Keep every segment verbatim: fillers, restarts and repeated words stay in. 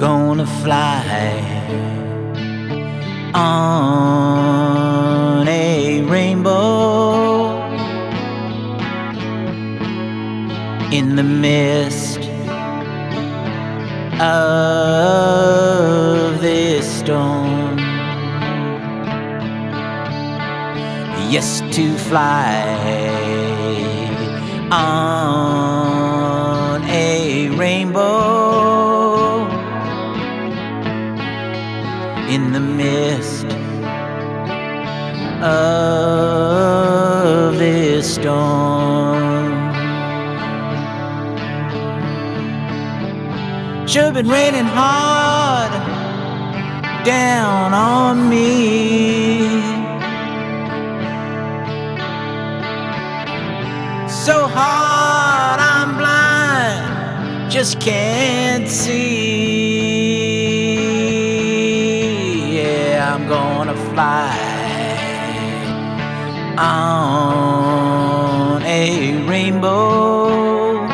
gonna fly on a rainbow in the mist of this storm. Yes, to fly on a rainbow in the mist of this storm. Sure been raining hard down on me, so hard I'm blind, just can't see. Yeah, I'm gonna fly on a rainbow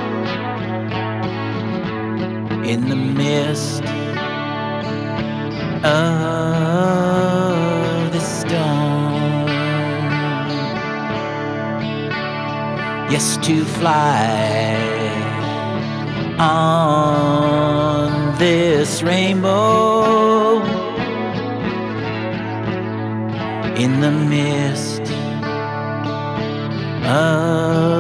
in the mist of the storm. Yes, to fly on this rainbow in the mist of